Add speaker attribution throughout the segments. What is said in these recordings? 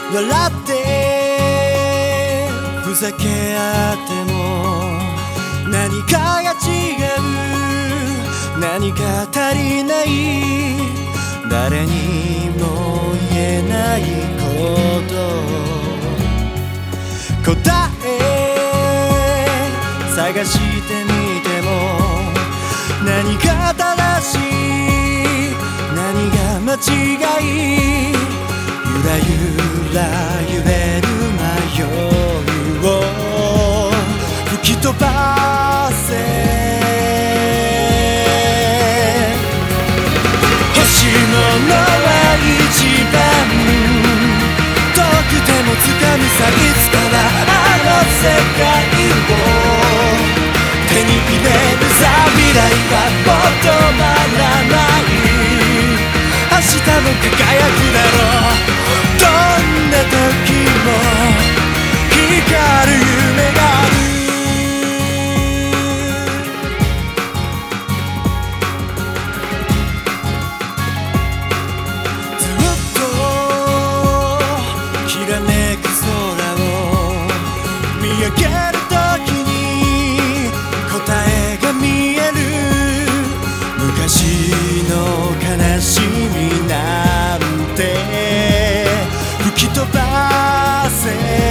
Speaker 1: 笑ってふざけ合っても何かが違う、何か足りない、誰にも言えないこと、答え探してみても何が正しい、何が間違い、ゆらゆら揺れる迷いを吹き飛ばせ、欲しいものは一番遠くても掴むさ、いつかはあの世界を手に入れるさ、未来はもう止まらない、明日も輝くだろう、どんな時も光る夢がある。ずっときらめく空を見上げる時に答えが見える、昔の悲しみなんて吹き飛ばせ、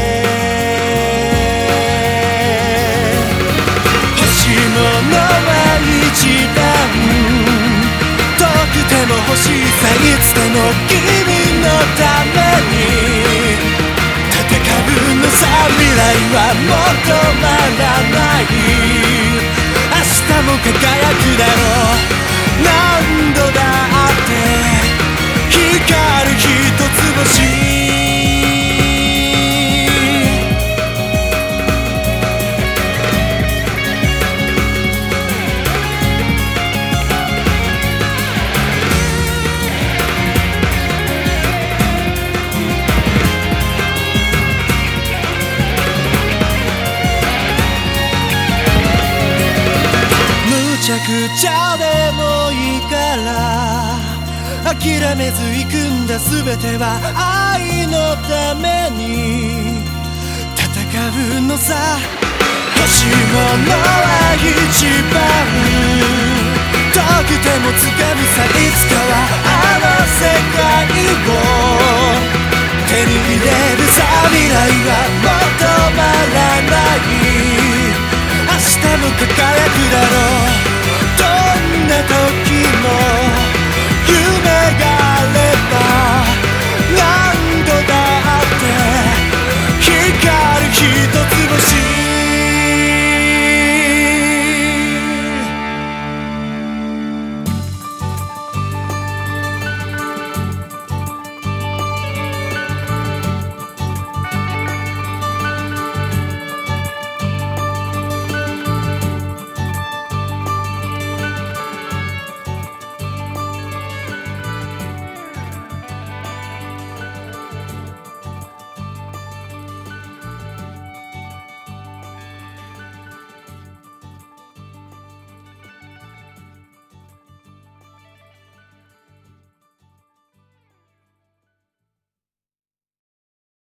Speaker 1: 欲しいものは一番遠くても欲しいさ、いつでも君のために戦うのさ、未来はもう止まらない、明日も輝くだろう、何度だって光る一つ星。むちゃくちゃでもいいから諦めず行くんだ、全ては愛のために戦うのさ、欲しいものは一番遠くても掴むさ、いつかはあの世界を手に入れるさ、未来は